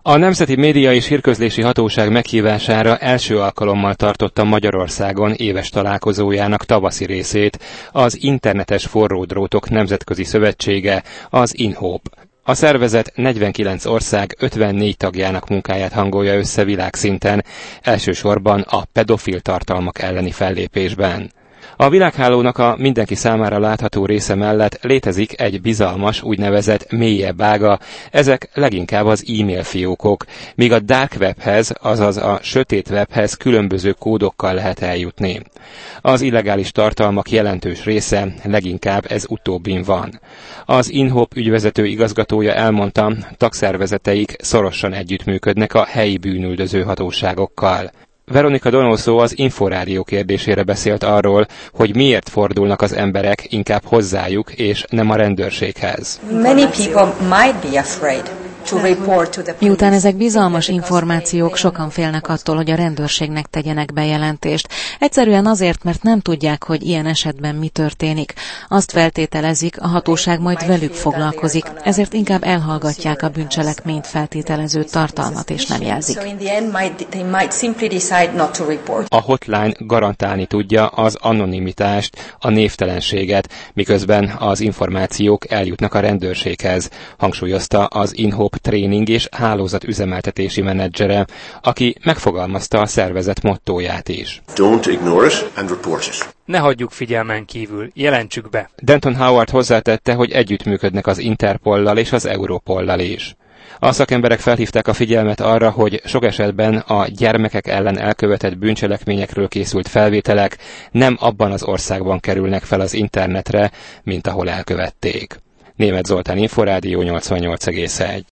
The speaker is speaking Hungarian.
A Nemzeti Média és Hírközlési Hatóság meghívására első alkalommal tartotta Magyarországon éves találkozójának tavaszi részét az Internetes Forródrótok Nemzetközi Szövetsége, az InHope. A szervezet 49 ország 54 tagjának munkáját hangolja össze világszinten, elsősorban a pedofil tartalmak elleni fellépésben. A világhálónak a mindenki számára látható része mellett létezik egy bizalmas, úgynevezett mélyebb ága, ezek leginkább az e-mail fiókok, míg a dark webhez, azaz a sötét webhez különböző kódokkal lehet eljutni. Az illegális tartalmak jelentős része leginkább ez utóbbin van. Az InHope ügyvezető igazgatója elmondta, tagszervezeteik szorosan együttműködnek a helyi bűnüldöző hatóságokkal. Veronika Donoso az Inforádió kérdésére beszélt arról, hogy miért fordulnak az emberek inkább hozzájuk, és nem a rendőrséghez. Miután ezek bizalmas információk, sokan félnek attól, hogy a rendőrségnek tegyenek bejelentést. Egyszerűen azért, mert nem tudják, hogy ilyen esetben mi történik. Azt feltételezik, a hatóság majd velük foglalkozik, ezért inkább elhallgatják a bűncselekményt feltételező tartalmat, és nem jelzik. A hotline garantálni tudja az anonimitást, a névtelenséget, miközben az információk eljutnak a rendőrséghez, hangsúlyozta az InHope tréning és hálózat üzemeltetési menedzsere, aki megfogalmazta a szervezet mottóját is. Don't ignore it and report it. Ne hagyjuk figyelmen kívül, jelentsük be. Denton Howard hozzátette, hogy együttműködnek az Interpollal és az Europollal is. A szakemberek felhívták a figyelmet arra, hogy sok esetben a gyermekek ellen elkövetett bűncselekményekről készült felvételek nem abban az országban kerülnek fel az internetre, mint ahol elkövették. Németh Zoltán, Inforádió 88,1.